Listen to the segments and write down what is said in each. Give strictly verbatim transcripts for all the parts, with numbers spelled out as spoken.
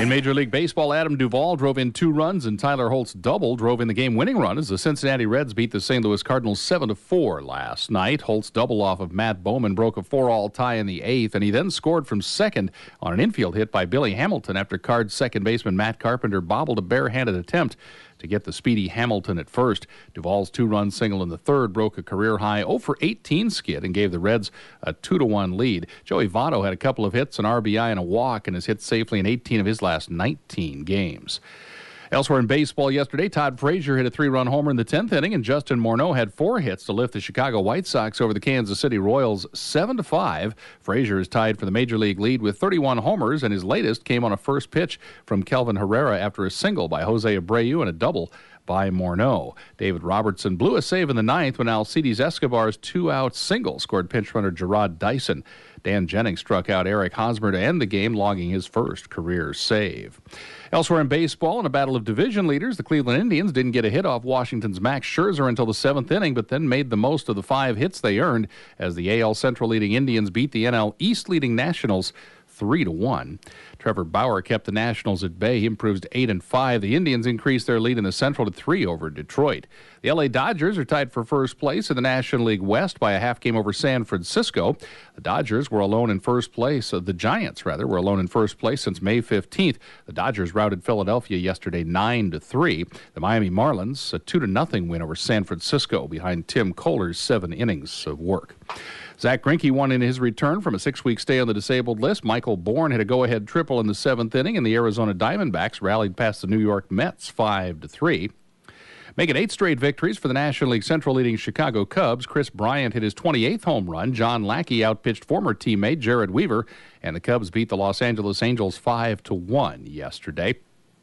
In Major League Baseball, Adam Duvall drove in two runs and Tyler Holt's double drove in the game-winning run as the Cincinnati Reds beat the Saint Louis Cardinals seven to four last night. Holt's double off of Matt Bowman broke a four-all tie in the eighth, and he then scored from second on an infield hit by Billy Hamilton after Cards second baseman Matt Carpenter bobbled a barehanded attempt to get the speedy Hamilton at first. Duvall's two-run single in the third broke a career-high oh for eighteen skid and gave the Reds a two to one lead. Joey Votto had a couple of hits, an R B I, and a walk, and has hit safely in eighteen of his last nineteen games. Elsewhere in baseball yesterday, Todd Frazier hit a three-run homer in the tenth inning, and Justin Morneau had four hits to lift the Chicago White Sox over the Kansas City Royals seven to five. Frazier is tied for the Major League lead with thirty-one homers, and his latest came on a first pitch from Kelvin Herrera after a single by Jose Abreu and a double by Morneau. David Robertson blew a save in the ninth when Alcides Escobar's two-out single scored pinch runner Gerard Dyson. Dan Jennings struck out Eric Hosmer to end the game, logging his first career save. Elsewhere in baseball, in a battle of division leaders, the Cleveland Indians didn't get a hit off Washington's Max Scherzer until the seventh inning, but then made the most of the five hits they earned as the A L Central leading Indians beat the N L East leading Nationals three to one. Trevor Bauer kept the Nationals at bay. He improves to eight and five. The Indians increased their lead in the Central to three over Detroit. The L A Dodgers are tied for first place in the National League West by a half game over San Francisco. The Dodgers were alone in first place. Uh, the Giants, rather, were alone in first place since May fifteenth. The Dodgers routed Philadelphia yesterday nine to three. The Miami Marlins, a two to nothing win over San Francisco behind Tim Kohler's seven innings of work. Zach Greinke won in his return from a six-week stay on the disabled list. Michael Bourne hit a go-ahead triple in the seventh inning, and the Arizona Diamondbacks rallied past the New York Mets five to three. Making eight straight victories for the National League Central leading Chicago Cubs, Chris Bryant hit his twenty-eighth home run. John Lackey outpitched former teammate Jared Weaver, and the Cubs beat the Los Angeles Angels five to one yesterday.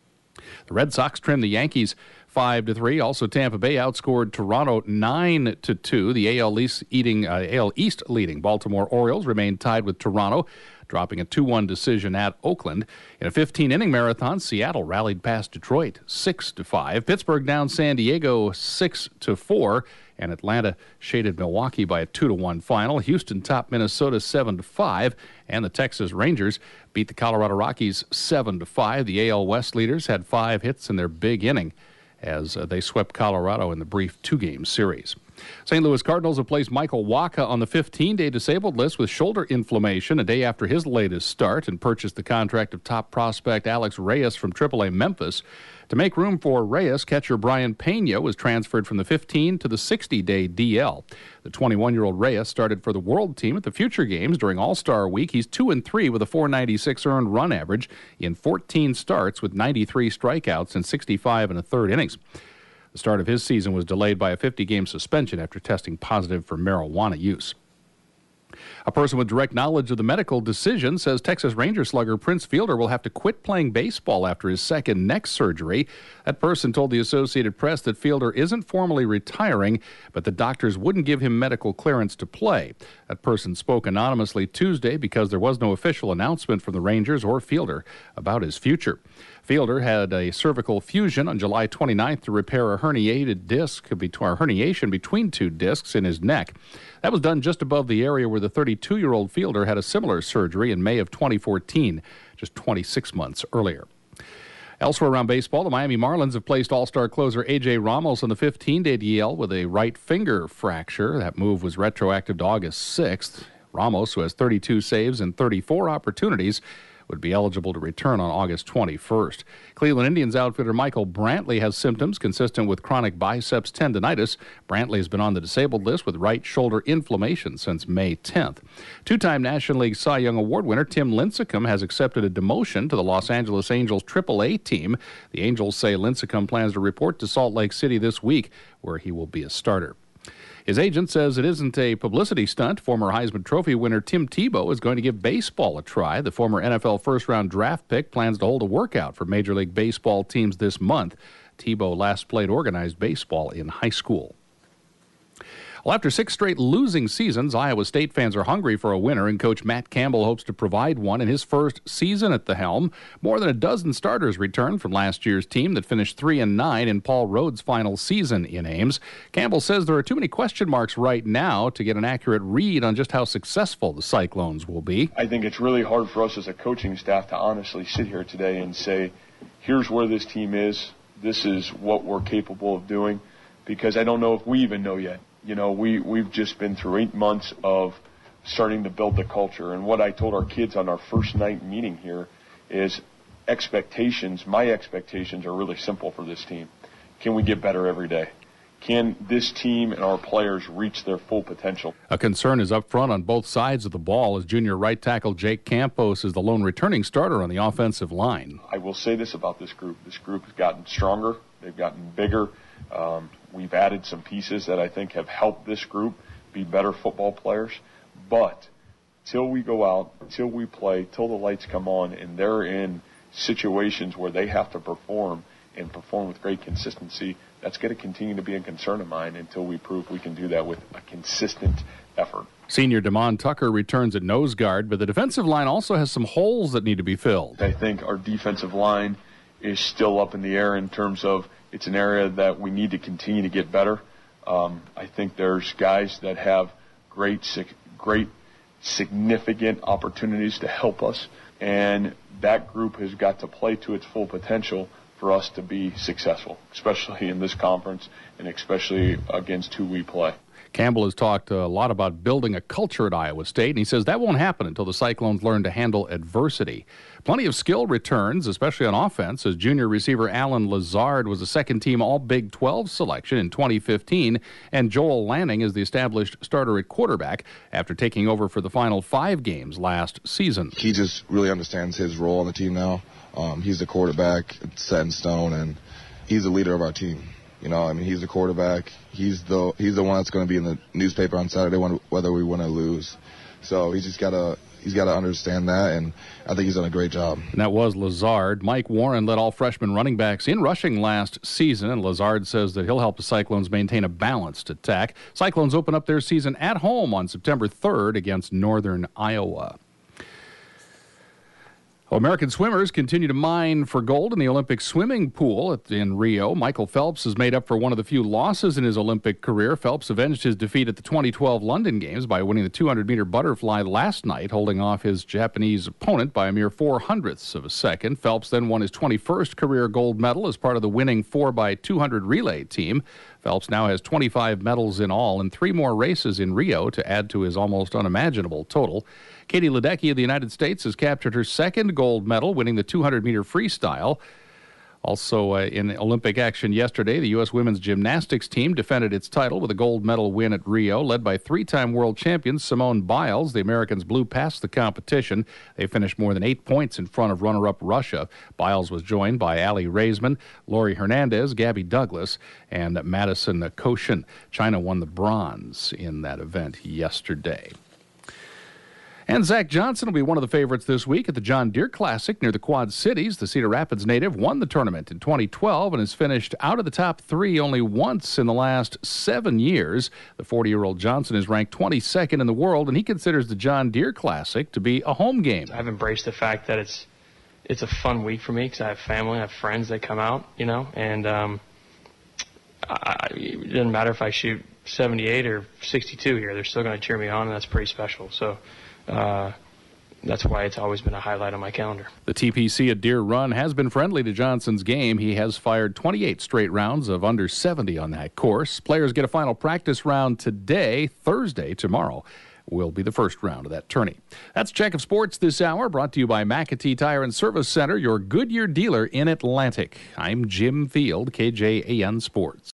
The Red Sox trimmed the Yankees five to three. Also, Tampa Bay outscored Toronto nine to two. The A L East, eating, uh, A L East leading Baltimore Orioles remained tied with Toronto, dropping a two one decision at Oakland. In a fifteen-inning marathon, Seattle rallied past Detroit six to five. Pittsburgh down San Diego six to four. And Atlanta shaded Milwaukee by a two to one final. Houston topped Minnesota seven to five. And the Texas Rangers beat the Colorado Rockies seven to five. The A L West leaders had five hits in their big inning as uh, they swept Colorado in the brief two-game series. Saint Louis Cardinals have placed Michael Wacha on the fifteen-day disabled list with shoulder inflammation a day after his latest start and purchased the contract of top prospect Alex Reyes from triple A Memphis. To make room for Reyes, catcher Brian Pena was transferred from the fifteen to the sixty-day D L. The twenty-one-year-old Reyes started for the World Team at the Future Games during All-Star Week. He's two and three with a four ninety-six earned run average in fourteen starts with ninety-three strikeouts and sixty-five and a third innings. The start of his season was delayed by a fifty-game suspension after testing positive for marijuana use. A person with direct knowledge of the medical decision says Texas Ranger slugger Prince Fielder will have to quit playing baseball after his second neck surgery. That person told the Associated Press that Fielder isn't formally retiring, but the doctors wouldn't give him medical clearance to play. That person spoke anonymously Tuesday because there was no official announcement from the Rangers or Fielder about his future. Fielder had a cervical fusion on July twenty-ninth to repair a herniated disc, a herniation between two discs in his neck. That was done just above the area where the thirty-two-year-old Fielder had a similar surgery in May of twenty fourteen, just twenty-six months earlier. Elsewhere around baseball, the Miami Marlins have placed All-Star closer A J Ramos on the fifteen-day D L with a right finger fracture. That move was retroactive to August sixth. Ramos, who has thirty-two saves and thirty-four opportunities, would be eligible to return on August twenty-first. Cleveland Indians outfitter Michael Brantley has symptoms consistent with chronic biceps tendonitis. Brantley has been on the disabled list with right shoulder inflammation since May tenth. Two-time National League Cy Young Award winner Tim Lincecum has accepted a demotion to the Los Angeles Angels triple A team. The Angels say Lincecum plans to report to Salt Lake City this week, where he will be a starter. His agent says it isn't a publicity stunt. Former Heisman Trophy winner Tim Tebow is going to give baseball a try. The former N F L first-round draft pick plans to hold a workout for Major League Baseball teams this month. Tebow last played organized baseball in high school. Well, after six straight losing seasons, Iowa State fans are hungry for a winner, and Coach Matt Campbell hopes to provide one in his first season at the helm. More than a dozen starters returned from last year's team that finished three and nine in Paul Rhodes' final season in Ames. Campbell says there are too many question marks right now to get an accurate read on just how successful the Cyclones will be. I think it's really hard for us as a coaching staff to honestly sit here today and say, here's where this team is, this is what we're capable of doing, because I don't know if we even know yet. You know, we, we've just been through eight months of starting to build the culture. And what I told our kids on our first night meeting here is expectations, my expectations are really simple for this team. Can we get better every day? Can this team and our players reach their full potential? A concern is up front on both sides of the ball as junior right tackle Jake Campos is the lone returning starter on the offensive line. I will say this about this group. This group has gotten stronger. They've gotten bigger. Um, we've added some pieces that I think have helped this group be better football players. But till we go out, till we play, till the lights come on, and they're in situations where they have to perform and perform with great consistency, that's going to continue to be a concern of mine until we prove we can do that with a consistent effort. Senior Damon Tucker returns at nose guard, but the defensive line also has some holes that need to be filled. I think our defensive line is still up in the air in terms of it's an area that we need to continue to get better. Um, I think there's guys that have great, great, significant opportunities to help us, and that group has got to play to its full potential for us to be successful, especially in this conference and especially against who we play. Campbell has talked a lot about building a culture at Iowa State, and he says that won't happen until the Cyclones learn to handle adversity. Plenty of skill returns, especially on offense, as junior receiver Alan Lazard was a second-team All-Big twelve selection in twenty fifteen, and Joel Lanning is the established starter at quarterback after taking over for the final five games last season. He just really understands his role on the team now. Um, he's the quarterback, it's set in stone, and he's the leader of our team. You know, I mean, he's the quarterback. He's the he's the one that's going to be in the newspaper on Saturday, when, whether we win or lose. So he's just got to he's got to understand that, and I think he's done a great job. And that was Lazard. Mike Warren led all freshman running backs in rushing last season, and Lazard says that he'll help the Cyclones maintain a balanced attack. Cyclones open up their season at home on September third against Northern Iowa. Well, American swimmers continue to mine for gold in the Olympic swimming pool in Rio. Michael Phelps has made up for one of the few losses in his Olympic career. Phelps avenged his defeat at the twenty twelve London Games by winning the two hundred meter butterfly last night, holding off his Japanese opponent by a mere four hundredths of a second. Phelps then won his twenty-first career gold medal as part of the winning four by two hundred relay team. Phelps now has twenty-five medals in all and three more races in Rio to add to his almost unimaginable total. Katie Ledecky of the United States has captured her second gold medal, winning the two hundred meter freestyle. Also uh, in Olympic action yesterday, the U S women's gymnastics team defended its title with a gold medal win at Rio. Led by three-time world champion Simone Biles, the Americans blew past the competition. They finished more than eight points in front of runner-up Russia. Biles was joined by Allie Raisman, Lori Hernandez, Gabby Douglas, and Madison Koshin. China won the bronze in that event yesterday. And Zach Johnson will be one of the favorites this week at the John Deere Classic near the Quad Cities. The Cedar Rapids native won the tournament in twenty twelve and has finished out of the top three only once in the last seven years. The forty-year-old Johnson is ranked twenty-second in the world, and he considers the John Deere Classic to be a home game. I've embraced the fact that it's it's a fun week for me because I have family, I have friends that come out, you know, and um, I, it doesn't matter if I shoot seventy-eight or sixty-two here. They're still going to cheer me on, and that's pretty special. So Uh, that's why it's always been a highlight on my calendar. The T P C at Deer Run has been friendly to Johnson's game. He has fired twenty-eight straight rounds of under seventy on that course. Players get a final practice round today. Thursday, tomorrow, will be the first round of that tourney. That's Check of Sports this hour, brought to you by McAtee Tire and Service Center, your Goodyear dealer in Atlantic. I'm Jim Field, K J A N Sports.